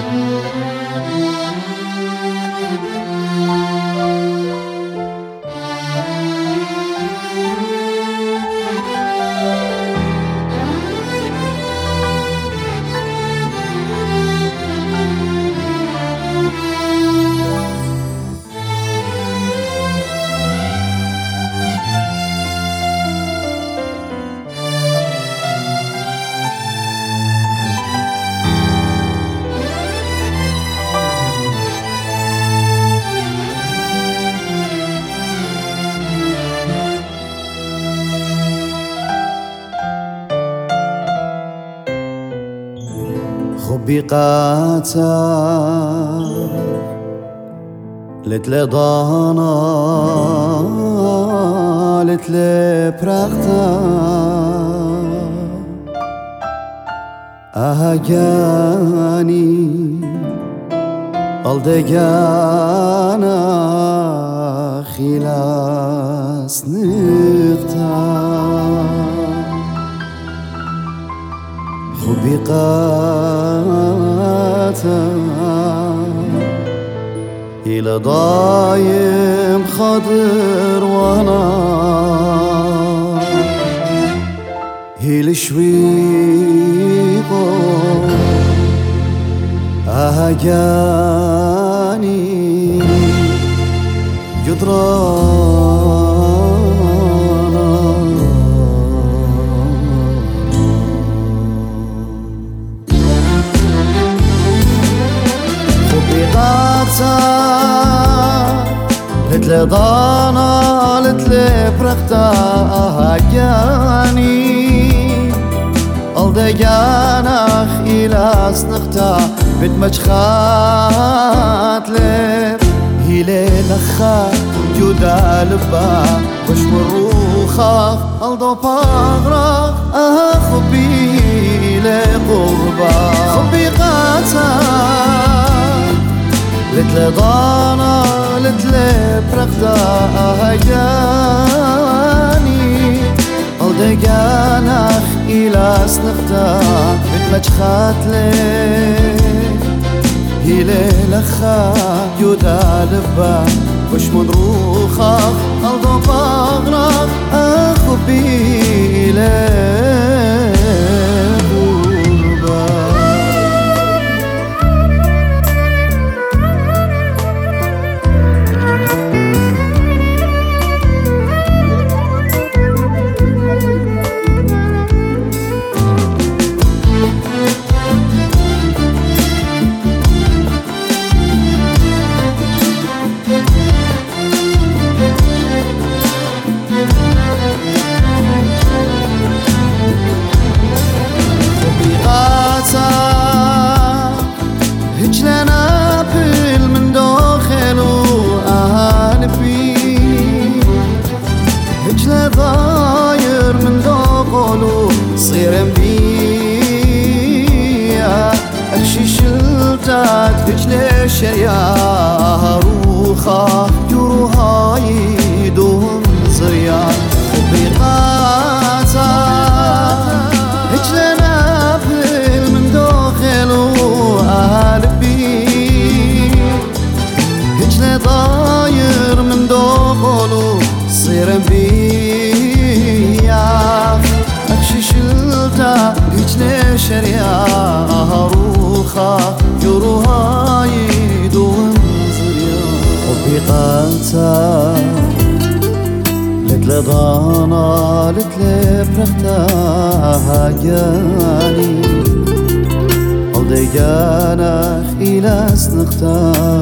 خبيقاتا لتلضانا لتلبرقتا أهجاني ألدجانا خلاص نقتا خبيقاتا إلى ضايم خضر وانا هيل شويقو أهجاني جدرانا خبيقاتا لتلضانا لتلبرقتا أهجاني ألدجانخ إلى سنقتا بتمجخات لب هيلي لخا جودا لبا وشمر روخاخ ألدو باغراخ أخبي لقربا خبيقاتا لتلضانا لتلبرقتا أهجاني ألدجانخ إلى سنقتا بتمجخات لب هيلي لخا يودا لبا وش من روخاخ ألدو باغراخ أخبي لقربا هجلنا بل من داخلو أهانفي هجل ضاير من داخلو صيرن بيا أخشي شلتات هجل شيا روخا يروهاي دوم زريا خبيقاتا هجلنا بل من داخلو ضاير من دخلو صير بيا أخشي شلتا هجلي شريا روخا يروها يدون زريا خبيقاتا لتلضانا لتلبرقتا هاجاني ألدجانخ إلى سنقتا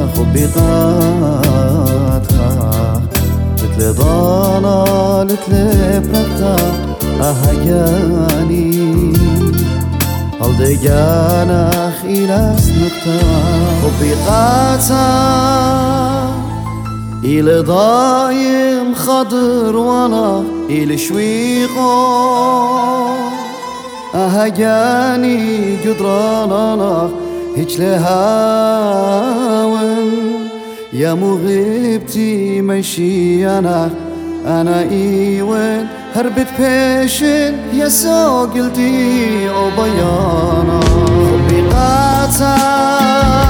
خبيقاتها لتلضانا لتلبرقتا أهجاني ألدجانخ إلى سنقتا خبيقاتها إلى ضايم خضر وانا إلى شويقو أهجاني جدرانا هيج لهاون يا مغيبتي مشي أنا إيوين هربت بيشن يا سوقلتي أو بيانا خبيقاتا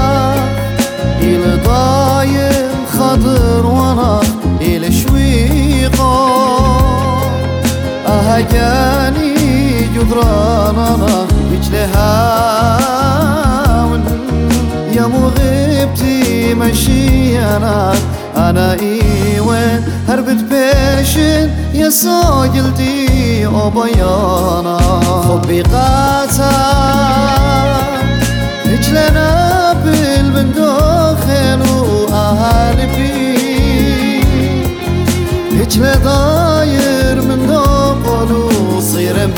جدرانا هيج لهاون يا مغيبتي ماشي أنا إيوين هربت بيشن يا ساجلتي أبيانا خبي قاتا هيج لنا بالبندوخن وأهالبي هيج لداير من نقلو صير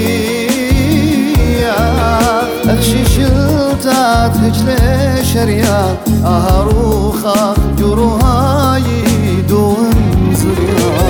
بيا أخشي شلتات هيج لشريات أهروخا جروهاي دون زريات